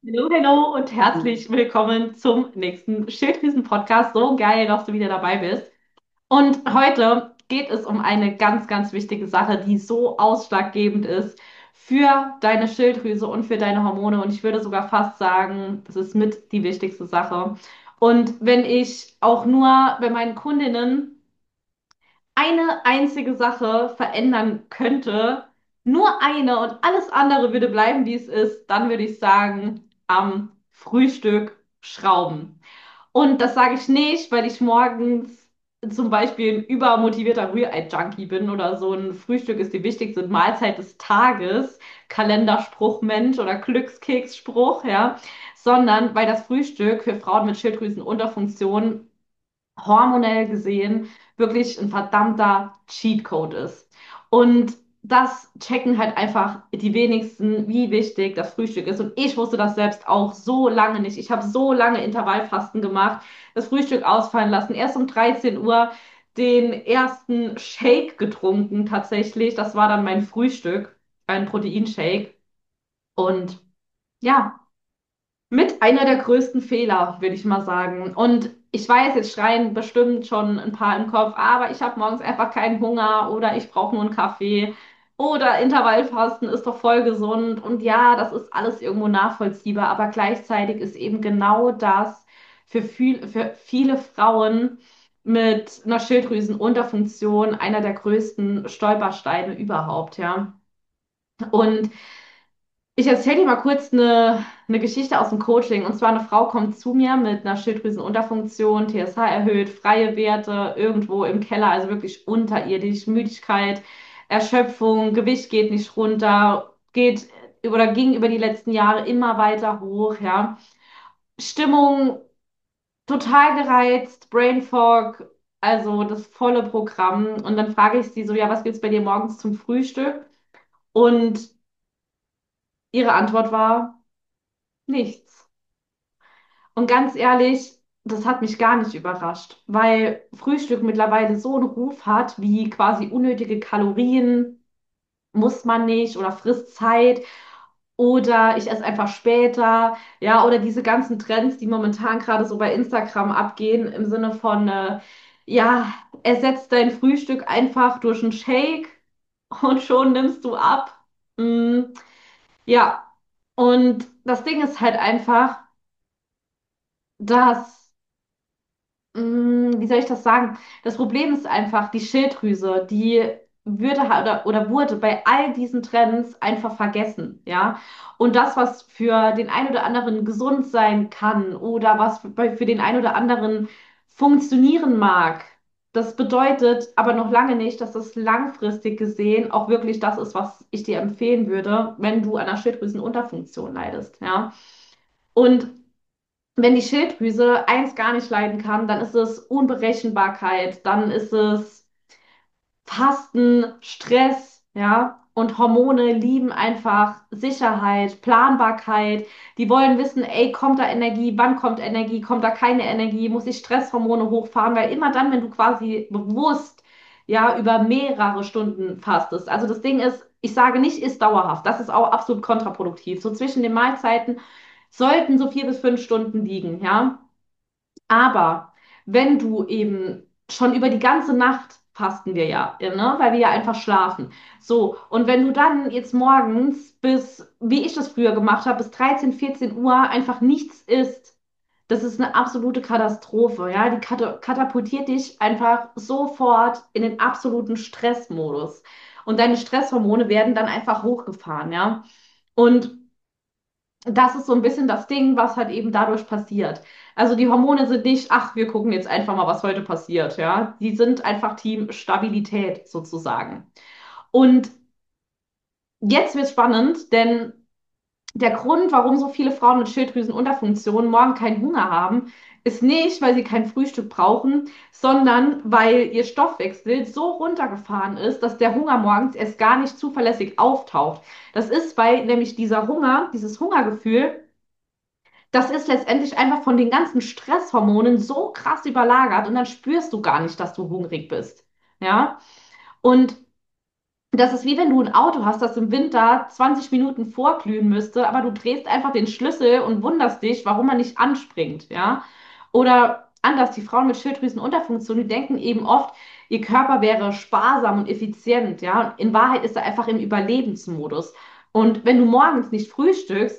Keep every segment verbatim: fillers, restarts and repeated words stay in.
Hallo, hallo und herzlich willkommen zum nächsten Schilddrüsen-Podcast. So geil, dass du wieder dabei bist. Und heute geht es um eine ganz, ganz wichtige Sache, die so ausschlaggebend ist für deine Schilddrüse und für deine Hormone. Und ich würde sogar fast sagen, das ist mit die wichtigste Sache. Und wenn ich auch nur bei meinen Kundinnen eine einzige Sache verändern könnte, nur eine und alles andere würde bleiben, wie es ist, dann würde ich sagen, am Frühstück schrauben. Und das sage ich nicht, weil ich morgens zum Beispiel ein übermotivierter Rührei-Junkie bin oder so. Ein Frühstück ist die wichtigste Mahlzeit des Tages, Kalenderspruch Mensch oder Glückskeksspruch, ja, sondern weil das Frühstück für Frauen mit Schilddrüsenunterfunktion hormonell gesehen wirklich ein verdammter Cheatcode ist. Und das checken halt einfach die wenigsten, wie wichtig das Frühstück ist. Und ich wusste das selbst auch so lange nicht. Ich habe so lange Intervallfasten gemacht, das Frühstück ausfallen lassen. Erst um dreizehn Uhr den ersten Shake getrunken tatsächlich. Das war dann mein Frühstück, ein Proteinshake. Und ja, mit einer der größten Fehler, würde ich mal sagen. Und ich weiß, jetzt schreien bestimmt schon ein paar im Kopf, aber ich habe morgens einfach keinen Hunger oder ich brauche nur einen Kaffee oder Intervallfasten ist doch voll gesund. Und ja, das ist alles irgendwo nachvollziehbar, aber gleichzeitig ist eben genau das für viel, für viele Frauen mit einer Schilddrüsenunterfunktion einer der größten Stolpersteine überhaupt, ja. Und ich erzähle dir mal kurz eine, eine Geschichte aus dem Coaching. Und zwar eine Frau kommt zu mir mit einer Schilddrüsenunterfunktion, T S H erhöht, freie Werte irgendwo im Keller, also wirklich unterirdisch, Müdigkeit, Erschöpfung, Gewicht geht nicht runter, geht oder ging über die letzten Jahre immer weiter hoch, ja. Stimmung total gereizt, Brain Fog, also das volle Programm. Und dann frage ich sie so, ja, was gibt's bei dir morgens zum Frühstück? Und ihre Antwort war nichts. Und ganz ehrlich, das hat mich gar nicht überrascht, weil Frühstück mittlerweile so einen Ruf hat, wie quasi unnötige Kalorien, muss man nicht oder frisst Zeit oder ich esse einfach später, ja, oder diese ganzen Trends, die momentan gerade so bei Instagram abgehen, im Sinne von, äh, ja, ersetzt dein Frühstück einfach durch einen Shake und schon nimmst du ab. Mm, ja, und das Ding ist halt einfach, dass Mm, wie soll ich das sagen? Das Problem ist einfach, die Schilddrüse, die würde ha- oder, oder wurde bei all diesen Trends einfach vergessen, ja. Und das, was für den einen oder anderen gesund sein kann oder was für, bei- für den einen oder anderen funktionieren mag, das bedeutet aber noch lange nicht, dass das langfristig gesehen auch wirklich das ist, was ich dir empfehlen würde, wenn du an einer Schilddrüsenunterfunktion leidest, ja. Und wenn die Schilddrüse eins gar nicht leiden kann, dann ist es Unberechenbarkeit, dann ist es Fasten, Stress, ja. Und Hormone lieben einfach Sicherheit, Planbarkeit. Die wollen wissen, ey, kommt da Energie? Wann kommt Energie? Kommt da keine Energie? Muss ich Stresshormone hochfahren? Weil immer dann, wenn du quasi bewusst, ja, über mehrere Stunden fastest. Also das Ding ist, ich sage nicht, ist dauerhaft. Das ist auch absolut kontraproduktiv. So zwischen den Mahlzeiten sollten so vier bis fünf Stunden liegen, ja. Aber wenn du eben schon über die ganze Nacht fasten wir ja, ja, ne? Weil wir ja einfach schlafen. So, und wenn du dann jetzt morgens bis, wie ich das früher gemacht habe, bis dreizehn, vierzehn Uhr einfach nichts isst, das ist eine absolute Katastrophe, ja? Die kata- katapultiert dich einfach sofort in den absoluten Stressmodus. Und deine Stresshormone werden dann einfach hochgefahren, ja? Und das ist so ein bisschen das Ding, was halt eben dadurch passiert. Also die Hormone sind nicht, ach, wir gucken jetzt einfach mal, was heute passiert, ja. Die sind einfach Team Stabilität sozusagen. Und jetzt wird spannend, denn der Grund, warum so viele Frauen mit Schilddrüsenunterfunktion morgen keinen Hunger haben, ist nicht, weil sie kein Frühstück brauchen, sondern weil ihr Stoffwechsel so runtergefahren ist, dass der Hunger morgens erst gar nicht zuverlässig auftaucht. Das ist, weil nämlich dieser Hunger, dieses Hungergefühl, das ist letztendlich einfach von den ganzen Stresshormonen so krass überlagert und dann spürst du gar nicht, dass du hungrig bist. Ja? Und Das ist wie wenn du ein Auto hast, das im Winter zwanzig Minuten vorglühen müsste, aber du drehst einfach den Schlüssel und wunderst dich, warum er nicht anspringt, ja? Oder anders, die Frauen mit Schilddrüsenunterfunktion, die denken eben oft, ihr Körper wäre sparsam und effizient, ja? Und in Wahrheit ist er einfach im Überlebensmodus. Und wenn du morgens nicht frühstückst,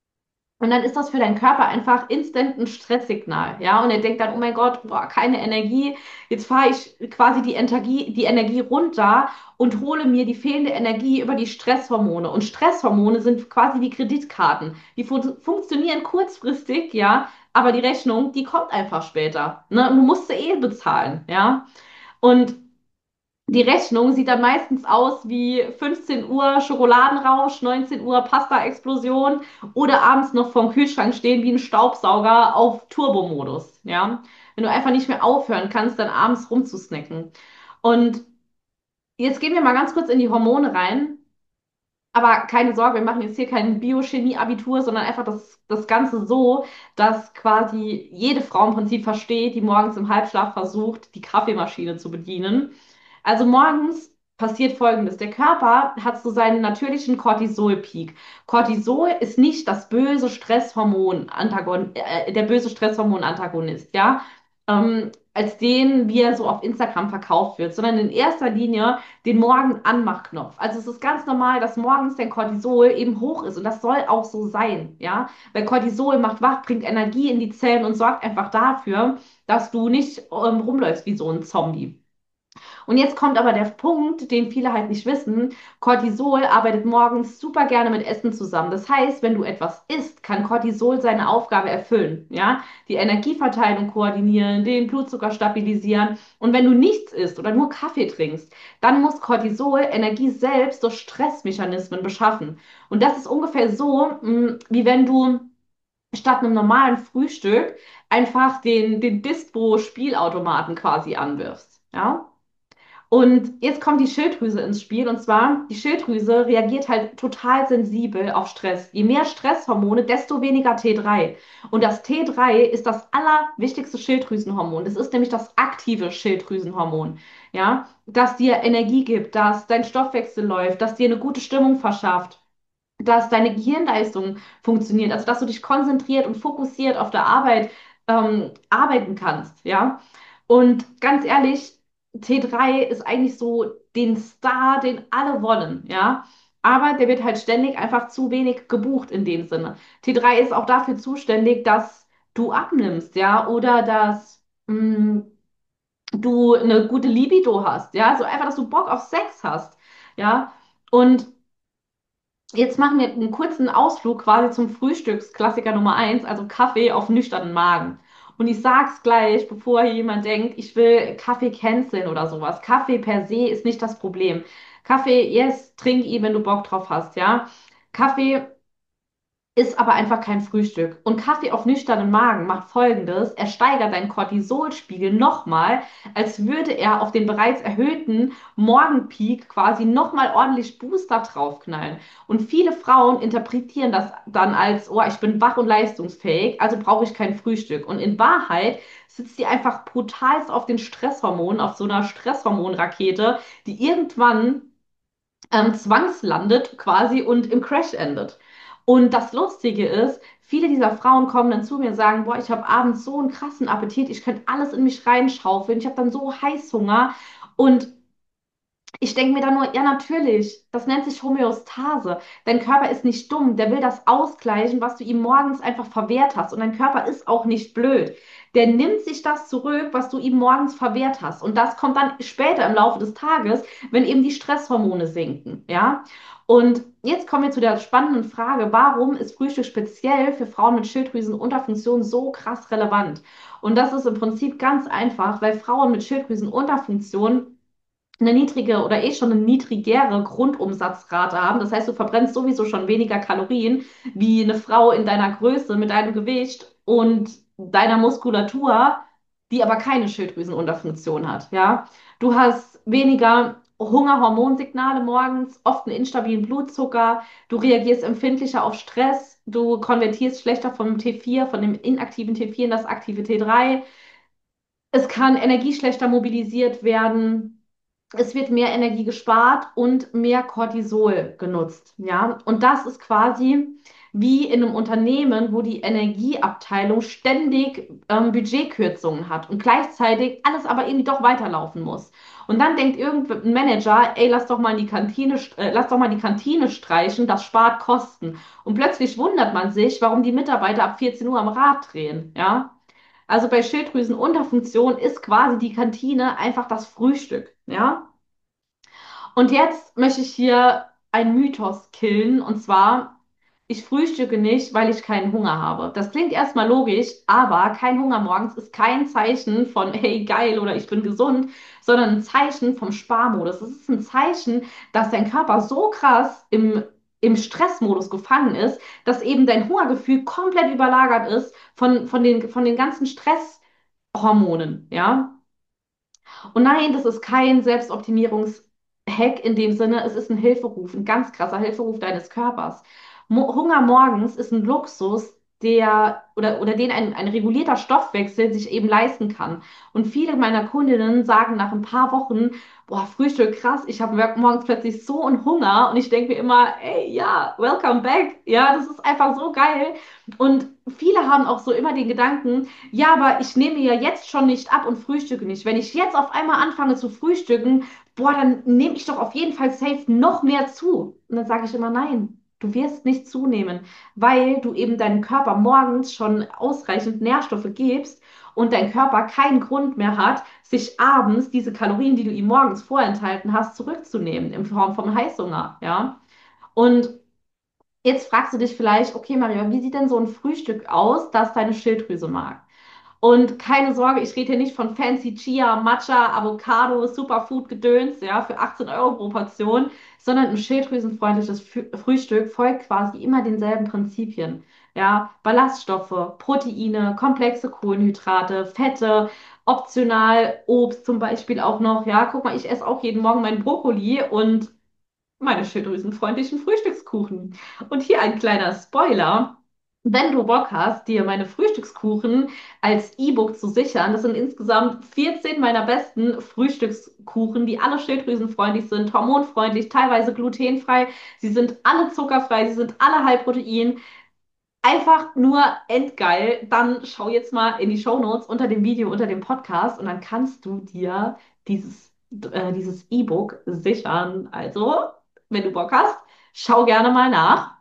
und dann ist das für deinen Körper einfach instant ein Stresssignal, ja. Und er denkt dann, oh mein Gott, boah, keine Energie. Jetzt fahre ich quasi die Energie, die Energie runter und hole mir die fehlende Energie über die Stresshormone. Und Stresshormone sind quasi wie Kreditkarten. Die fun funktionieren kurzfristig, ja, aber die Rechnung, die kommt einfach später. Ne? Und du musst sie eh bezahlen, ja. Und die Rechnung sieht dann meistens aus wie fünfzehn Uhr Schokoladenrausch, neunzehn Uhr Pasta-Explosion oder abends noch vorm Kühlschrank stehen wie ein Staubsauger auf Turbomodus, ja. Wenn du einfach nicht mehr aufhören kannst, dann abends rumzusnacken. Und jetzt gehen wir mal ganz kurz in die Hormone rein. Aber keine Sorge, wir machen jetzt hier kein Biochemie-Abitur, sondern einfach das, das Ganze so, dass quasi jede Frau im Prinzip versteht, die morgens im Halbschlaf versucht, die Kaffeemaschine zu bedienen. Also morgens passiert Folgendes. Der Körper hat so seinen natürlichen Cortisol-Peak. Cortisol ist nicht das böse Stresshormon, Antagon, äh, der böse Stresshormon-Antagonist, ja, ähm, als den, wie er so auf Instagram verkauft wird, sondern in erster Linie den Morgen-Anmach-Knopf. Also es ist ganz normal, dass morgens dein Cortisol eben hoch ist und das soll auch so sein, ja, weil Cortisol macht wach, bringt Energie in die Zellen und sorgt einfach dafür, dass du nicht ähm, rumläufst wie so ein Zombie. Und jetzt kommt aber der Punkt, den viele halt nicht wissen. Cortisol arbeitet morgens super gerne mit Essen zusammen. Das heißt, wenn du etwas isst, kann Cortisol seine Aufgabe erfüllen. Ja? Die Energieverteilung koordinieren, den Blutzucker stabilisieren. Und wenn du nichts isst oder nur Kaffee trinkst, dann muss Cortisol Energie selbst durch Stressmechanismen beschaffen. Und das ist ungefähr so, mh, wie wenn du statt einem normalen Frühstück einfach den, den Dispo-Spielautomaten quasi anwirfst. Ja? Und jetzt kommt die Schilddrüse ins Spiel. Und zwar, die Schilddrüse reagiert halt total sensibel auf Stress. Je mehr Stresshormone, desto weniger T drei. Und das T drei ist das allerwichtigste Schilddrüsenhormon. Das ist nämlich das aktive Schilddrüsenhormon. Ja, das dir Energie gibt, dass dein Stoffwechsel läuft, das dir eine gute Stimmung verschafft, dass deine Gehirnleistung funktioniert, also dass du dich konzentriert und fokussiert auf der Arbeit ähm, arbeiten kannst, ja. Und ganz ehrlich, T drei ist eigentlich so den Star, den alle wollen, ja. Aber der wird halt ständig einfach zu wenig gebucht in dem Sinne. T drei ist auch dafür zuständig, dass du abnimmst, ja, oder dass mh, du eine gute Libido hast, ja, so einfach, dass du Bock auf Sex hast, ja. Und jetzt machen wir einen kurzen Ausflug quasi zum Frühstücksklassiker Nummer eins, also Kaffee auf nüchternen Magen. Und ich sag's gleich, bevor hier jemand denkt, ich will Kaffee canceln oder sowas. Kaffee per se ist nicht das Problem. Kaffee, yes, trink ihn, wenn du Bock drauf hast, ja. Kaffee ist aber einfach kein Frühstück. Und Kaffee auf nüchternen Magen macht Folgendes: Er steigert deinen Cortisolspiegel nochmal, als würde er auf den bereits erhöhten Morgenpeak quasi nochmal ordentlich Booster draufknallen. Und viele Frauen interpretieren das dann als, oh, ich bin wach und leistungsfähig, also brauche ich kein Frühstück. Und in Wahrheit sitzt sie einfach brutalst auf den Stresshormonen, auf so einer Stresshormonrakete, die irgendwann ähm, zwangslandet quasi und im Crash endet. Und das Lustige ist, viele dieser Frauen kommen dann zu mir und sagen, boah, ich habe abends so einen krassen Appetit, ich könnte alles in mich reinschaufeln, ich habe dann so Heißhunger. Und ich denke mir dann nur, ja, natürlich, das nennt sich Homöostase. Dein Körper ist nicht dumm, der will das ausgleichen, was du ihm morgens einfach verwehrt hast. Und dein Körper ist auch nicht blöd. Der nimmt sich das zurück, was du ihm morgens verwehrt hast. Und das kommt dann später im Laufe des Tages, wenn eben die Stresshormone sinken, ja. Und jetzt kommen wir zu der spannenden Frage, warum ist Frühstück speziell für Frauen mit Schilddrüsenunterfunktion so krass relevant? Und das ist im Prinzip ganz einfach, weil Frauen mit Schilddrüsenunterfunktion eine niedrige oder eh schon eine niedrigere Grundumsatzrate haben. Das heißt, du verbrennst sowieso schon weniger Kalorien wie eine Frau in deiner Größe mit deinem Gewicht und deiner Muskulatur, die aber keine Schilddrüsenunterfunktion hat. Ja, du hast weniger Hungerhormonsignale morgens, oft einen instabilen Blutzucker, du reagierst empfindlicher auf Stress, du konvertierst schlechter vom T vier, von dem inaktiven T vier in das aktive T drei. Es kann Energie schlechter mobilisiert werden. es wird mehr Energie gespart und mehr Cortisol genutzt, ja. Und das ist quasi wie in einem Unternehmen, wo die Energieabteilung ständig ähm, Budgetkürzungen hat und gleichzeitig alles aber irgendwie doch weiterlaufen muss. Und dann denkt irgendein Manager, ey, lass doch mal die Kantine, st- äh, lass doch mal die Kantine streichen, das spart Kosten. Und plötzlich wundert man sich, warum die Mitarbeiter ab vierzehn Uhr am Rad drehen, ja. Also bei Schilddrüsenunterfunktion ist quasi die Kantine einfach das Frühstück, ja. Und jetzt möchte ich hier einen Mythos killen, und zwar, ich frühstücke nicht, weil ich keinen Hunger habe. Das klingt erstmal logisch, aber kein Hunger morgens ist kein Zeichen von, hey, geil oder ich bin gesund, sondern ein Zeichen vom Sparmodus. Es ist ein Zeichen, dass dein Körper so krass im, im Stressmodus gefangen ist, dass eben dein Hungergefühl komplett überlagert ist von, von den, von den ganzen Stresshormonen, ja. Und nein, das ist kein Selbstoptimierungshack in dem Sinne, es ist ein Hilferuf, ein ganz krasser Hilferuf deines Körpers. Mo Hunger morgens ist ein Luxus, der oder, oder den ein, ein regulierter Stoffwechsel sich eben leisten kann. Und viele meiner Kundinnen sagen nach ein paar Wochen, boah, Frühstück, krass, ich habe morgens plötzlich so einen Hunger und ich denke mir immer, ey, ja, welcome back. Ja, das ist einfach so geil. Und viele haben auch so immer den Gedanken, ja, aber ich nehme ja jetzt schon nicht ab und frühstücke nicht. Wenn ich jetzt auf einmal anfange zu frühstücken, boah, dann nehme ich doch auf jeden Fall safe noch mehr zu. Und dann sage ich immer, nein, du wirst nicht zunehmen, weil du eben deinem Körper morgens schon ausreichend Nährstoffe gibst und dein Körper keinen Grund mehr hat, sich abends diese Kalorien, die du ihm morgens vorenthalten hast, zurückzunehmen in Form von Heißhunger, ja. Und jetzt fragst du dich vielleicht, okay, Maria, wie sieht denn so ein Frühstück aus, das deine Schilddrüse mag? Und keine Sorge, ich rede hier nicht von fancy Chia, Matcha, Avocado, Superfood-Gedöns, ja, für achtzehn Euro pro Portion, sondern ein schilddrüsenfreundliches Fü- Frühstück folgt quasi immer denselben Prinzipien. Ja, Ballaststoffe, Proteine, komplexe Kohlenhydrate, Fette, optional Obst zum Beispiel auch noch. Ja, guck mal, ich esse auch jeden Morgen meinen Brokkoli und meine schilddrüsenfreundlichen Frühstückskuchen. Und hier ein kleiner Spoiler. Wenn du Bock hast, dir meine Frühstückskuchen als E-Book zu sichern, das sind insgesamt vierzehn meiner besten Frühstückskuchen, die alle schilddrüsenfreundlich sind, hormonfreundlich, teilweise glutenfrei. Sie sind alle zuckerfrei, sie sind alle High-Protein. Einfach nur endgeil. Dann schau jetzt mal in die Shownotes unter dem Video, unter dem Podcast und dann kannst du dir dieses, äh, dieses E-Book sichern. Also, wenn du Bock hast, schau gerne mal nach.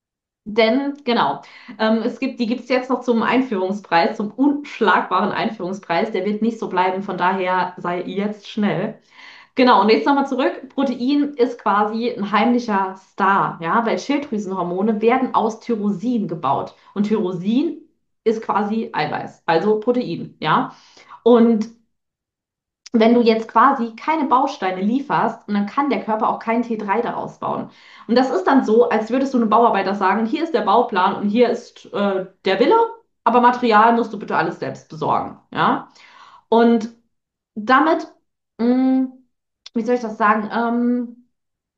Denn genau, ähm, es gibt, die gibt es jetzt noch zum Einführungspreis, zum unschlagbaren Einführungspreis. Der wird nicht so bleiben, von daher sei jetzt schnell. Genau, und jetzt nochmal zurück. Protein ist quasi ein heimlicher Star, ja, weil Schilddrüsenhormone werden aus Tyrosin gebaut. Und Tyrosin ist quasi Eiweiß, also Protein, ja. Und wenn du jetzt quasi keine Bausteine lieferst, und dann kann der Körper auch kein T drei daraus bauen. Und das ist dann so, als würdest du einem Bauarbeiter sagen, hier ist der Bauplan und hier ist äh, der Wille, aber Material musst du bitte alles selbst besorgen, ja. Und damit, mh, wie soll ich das sagen, ähm,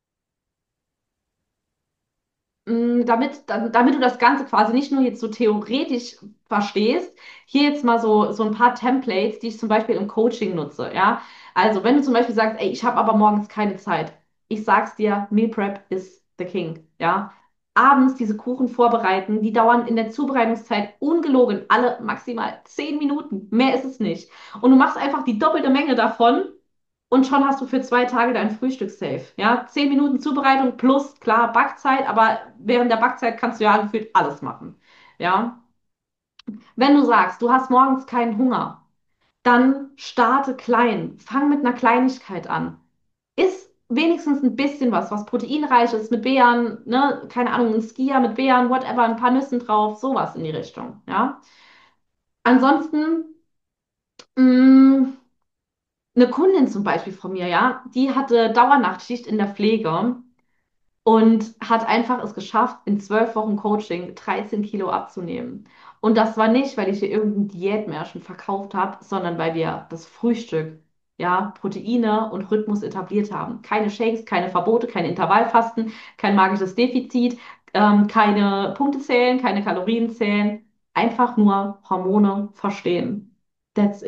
mh, damit, da- damit du das Ganze quasi nicht nur jetzt so theoretisch verstehst, hier jetzt mal so, so ein paar Templates, die ich zum Beispiel im Coaching nutze, ja. Also, wenn du zum Beispiel sagst, ey, ich habe aber morgens keine Zeit, ich sag's dir, Meal Prep is the king, ja. Abends diese Kuchen vorbereiten, die dauern in der Zubereitungszeit ungelogen alle maximal zehn Minuten. Mehr ist es nicht. Und du machst einfach die doppelte Menge davon und schon hast du für zwei Tage dein Frühstück safe. Ja, zehn Minuten Zubereitung plus, klar, Backzeit, aber während der Backzeit kannst du ja gefühlt alles machen. Ja, wenn du sagst, du hast morgens keinen Hunger, dann starte klein. Fang mit einer Kleinigkeit an. Iss wenigstens ein bisschen was, was proteinreich ist, mit Beeren, ne, keine Ahnung, ein Skia mit Beeren, whatever, ein paar Nüssen drauf, sowas in die Richtung. Ja, ansonsten, mh, eine Kundin zum Beispiel von mir, ja, die hatte Dauernachtschicht in der Pflege und hat einfach es geschafft, in zwölf Wochen Coaching dreizehn Kilo abzunehmen. Und das war nicht, weil ich ihr irgendein Diätmärchen verkauft habe, sondern weil wir das Frühstück, ja, Proteine und Rhythmus etabliert haben. Keine Shakes, keine Verbote, kein Intervallfasten, kein magisches Defizit, ähm, keine Punkte zählen, keine Kalorien zählen, einfach nur Hormone verstehen. That's it.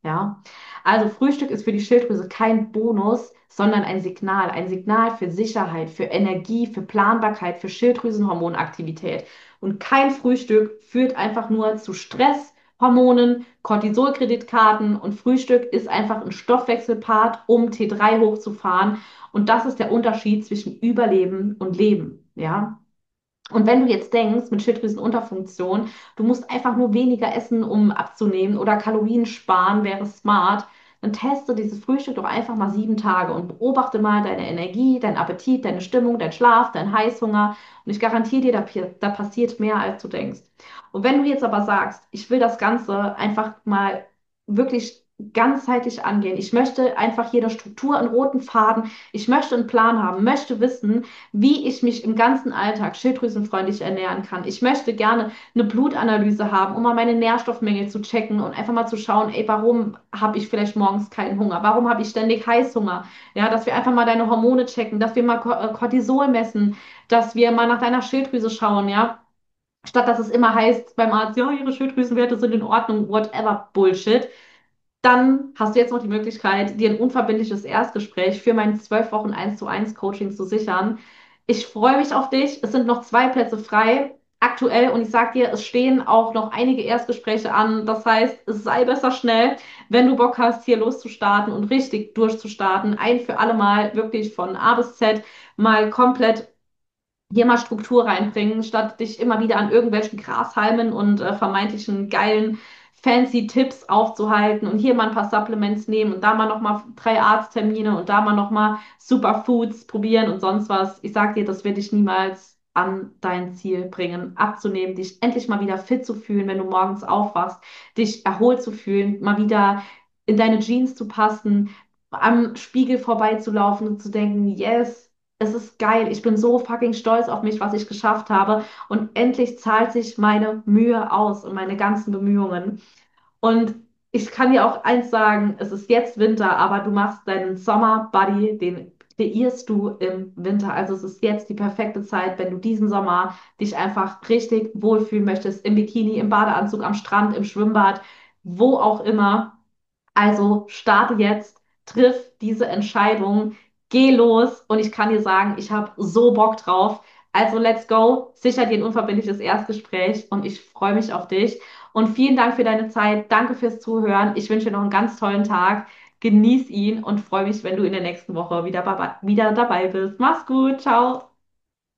Ja, also Frühstück ist für die Schilddrüse kein Bonus, sondern ein Signal. Ein Signal für Sicherheit, für Energie, für Planbarkeit, für Schilddrüsenhormonaktivität. Und kein Frühstück führt einfach nur zu Stress, Hormonen, Cortisolkreditkarten und Frühstück ist einfach ein Stoffwechselpart, um T drei hochzufahren. Und das ist der Unterschied zwischen Überleben und Leben. Ja. Und wenn du jetzt denkst, mit Schilddrüsenunterfunktion, du musst einfach nur weniger essen, um abzunehmen oder Kalorien sparen, wäre smart, dann teste dieses Frühstück doch einfach mal sieben Tage und beobachte mal deine Energie, dein Appetit, deine Stimmung, dein Schlaf, dein Heißhunger. Und ich garantiere dir, da, pi- da passiert mehr, als du denkst. Und wenn du jetzt aber sagst, ich will das Ganze einfach mal wirklich ganzheitlich angehen, ich möchte einfach jede Struktur, einen roten Faden, ich möchte einen Plan haben, möchte wissen, wie ich mich im ganzen Alltag schilddrüsenfreundlich ernähren kann. Ich möchte gerne eine Blutanalyse haben, um mal meine Nährstoffmenge zu checken und einfach mal zu schauen, ey, warum habe ich vielleicht morgens keinen Hunger? Warum habe ich ständig Heißhunger? Ja, dass wir einfach mal deine Hormone checken, dass wir mal Ko- äh, Cortisol messen, dass wir mal nach deiner Schilddrüse schauen, ja. Statt dass es immer heißt beim Arzt, ja, ihre Schilddrüsenwerte sind in Ordnung, whatever Bullshit. Dann hast du jetzt noch die Möglichkeit, dir ein unverbindliches Erstgespräch für mein zwölf Wochen eins zu eins Coaching zu sichern. Ich freue mich auf dich. Es sind noch zwei Plätze frei aktuell und ich sag dir, es stehen auch noch einige Erstgespräche an. Das heißt, es sei besser schnell, wenn du Bock hast, hier loszustarten und richtig durchzustarten. Ein für alle Mal wirklich von A bis Z mal komplett hier mal Struktur reinbringen, statt dich immer wieder an irgendwelchen Grashalmen und äh, vermeintlichen geilen, fancy Tipps aufzuhalten und hier mal ein paar Supplements nehmen und da mal nochmal drei Arzttermine und da mal nochmal Superfoods probieren und sonst was. Ich sag dir, das wird dich niemals an dein Ziel bringen, abzunehmen, dich endlich mal wieder fit zu fühlen, wenn du morgens aufwachst, dich erholt zu fühlen, mal wieder in deine Jeans zu passen, am Spiegel vorbeizulaufen und zu denken, yes, es ist geil. Ich bin so fucking stolz auf mich, was ich geschafft habe. Und endlich zahlt sich meine Mühe aus und meine ganzen Bemühungen. Und ich kann dir auch eins sagen, es ist jetzt Winter, aber du machst deinen Sommer-Buddy, den kreierst du im Winter. Also es ist jetzt die perfekte Zeit, wenn du diesen Sommer dich einfach richtig wohlfühlen möchtest, im Bikini, im Badeanzug, am Strand, im Schwimmbad, wo auch immer. Also starte jetzt, triff diese Entscheidung, geh los und ich kann dir sagen, ich habe so Bock drauf. Also let's go, sicher dir ein unverbindliches Erstgespräch und ich freue mich auf dich. Und vielen Dank für deine Zeit, danke fürs Zuhören. Ich wünsche dir noch einen ganz tollen Tag. Genieß ihn und freue mich, wenn du in der nächsten Woche wieder, wieder dabei bist. Mach's gut, ciao.